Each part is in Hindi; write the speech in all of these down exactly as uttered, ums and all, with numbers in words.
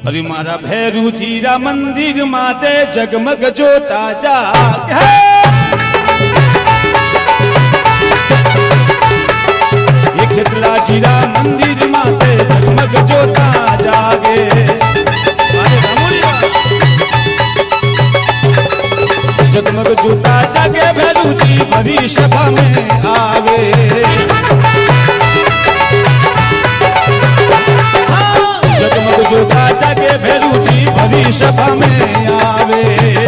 अरे मारा भैरू जीरा मंदिर माते जगमग जोता जाग ये कितला जीरा मंदिर माते जगमग जोता जागे। जगमग जोता जागे भैरू जी भरी सभा में आवे। जगमग जोता जागे भैरू जी भरी सभा में आवे।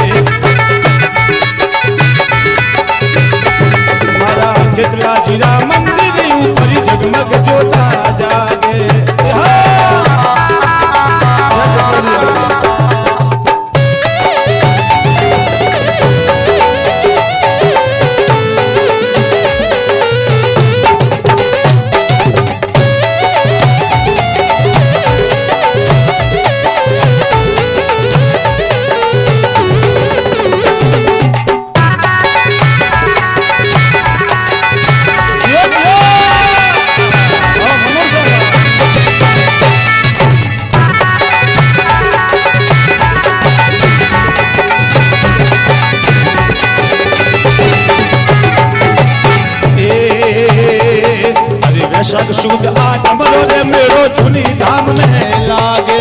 हमारा कितला जीरा मंदिर ऊपर जगमग जोता जागे। शक शुद्ध आत्मरो रे मेरो चुनी धाम में लागे।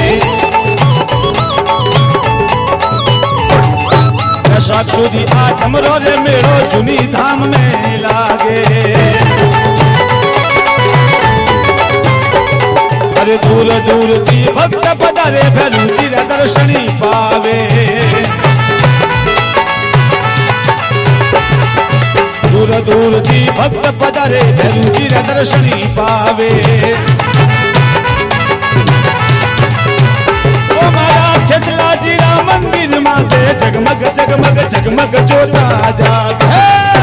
शक शुद्ध आत्मरो रे मेरो चुनी धाम में लागे। अरे दूर दूर की भक्त पधारे भैरू जी दर्शनी पावे। दूर दूर जी भक्त पधारे भैरू जी दर्शनी पावे। ओ मारा खेतला जीरा मंदिर माते जगमग जगमग जगमग जोता जागे।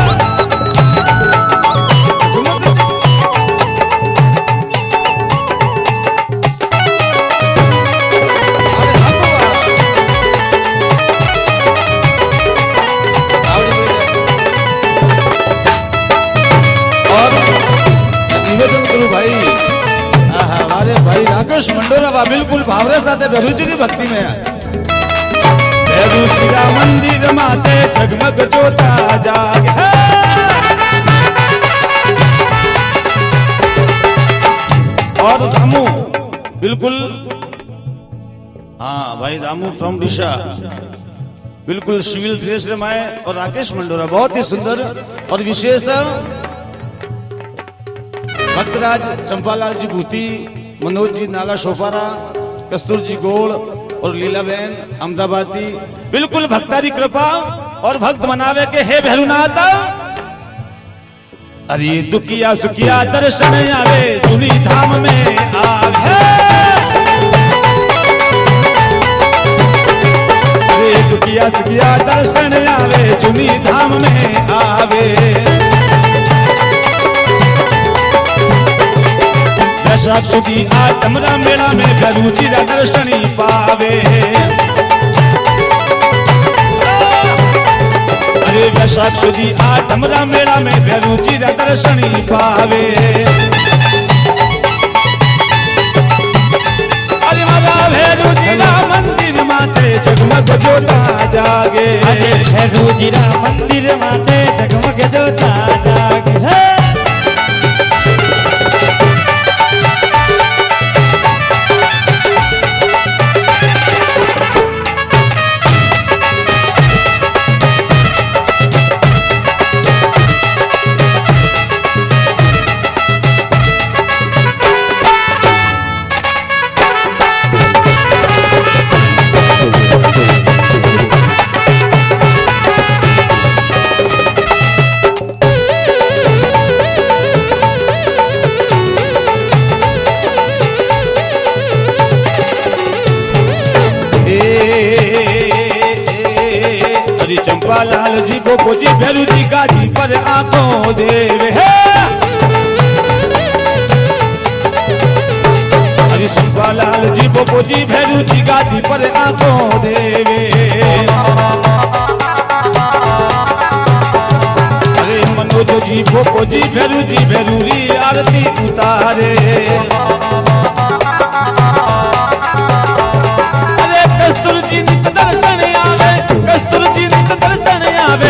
भाई हमारे भाई राकेश मंडोरा बिल्कुल भावरे साथे भैरू जी की भक्ति में भैरू जीरा मंदिर माते जगमग जोता जागे। और रामू बिल्कुल हाँ भाई रामू फ्रॉम डिशा बिल्कुल सिविल ड्रेस रमाए। और राकेश मंडोरा बहुत ही सुंदर और विशेष भक्तराज चंपालाल जी भूती, मनोज जी नाला शोफारा, कस्तूर जी गोड़ और लीलाबेन अहमदाबादी बिल्कुल भक्तारी कृपा और भक्त मनावे के हे भैरूनाथ। अरे दुखिया सुखिया दर्शन आवे चुनी धाम में आवे। अरे दुखिया सुखिया दर्शन आवे चुनी धाम में आवे। साक्षी आत्मरा मेला में भैरू जी दर्शनी पावे। अरे साक्षी आत्मरा मेला में भैरू जी दर्शनी पावे। अरे मारा भैरू जी मंदिर माते जगमग जोता जागे। अरे भैरू जी मंदिर माते जगमग जोता जागे। चंपालाल जी को जी भैरू जी गाजी पर आंखों देवे है। अरे चंपालाल जी को जी भैरू जी गाजी पर आंखों देवे। अरे मनोज जी को जी भैरू जी भैरूरी आरती उतारे।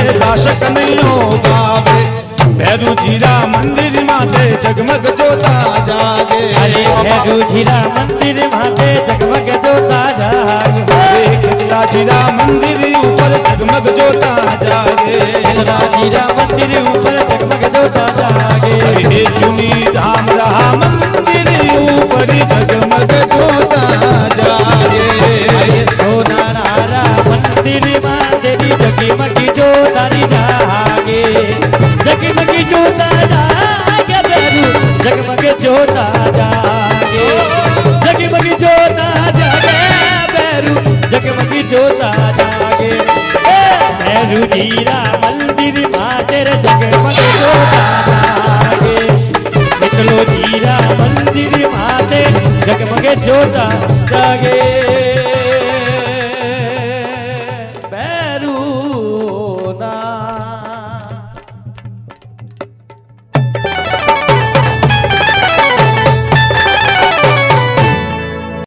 दास कन्हैयो गावे। भैरू जीरा मंदिर माते जगमग जोता जागे। अरे भैरू जीरा मंदिर माते जगमग जोता जागे। खिला जीरा मंदिर ऊपर जगमग जोता जागे। खिला जीरा मंदिर ऊपर जगमग जोता जागे। चुनी धाम रहा मंदिर ऊपर जगमग जोता जागे। सोना नारा मंदिर मां तेरी जगमगी जोता जागे। जगमगी जोता जागे भैरू जगमग जोता जागे। जगमगी जोता जागे भैरू जगमगी जोता जागे। भैरू जीरा मंदिर मां तेरे जगमग जोता जागे। निकलो जीरा मंदिर मां तेरे जगमग जोता जागे।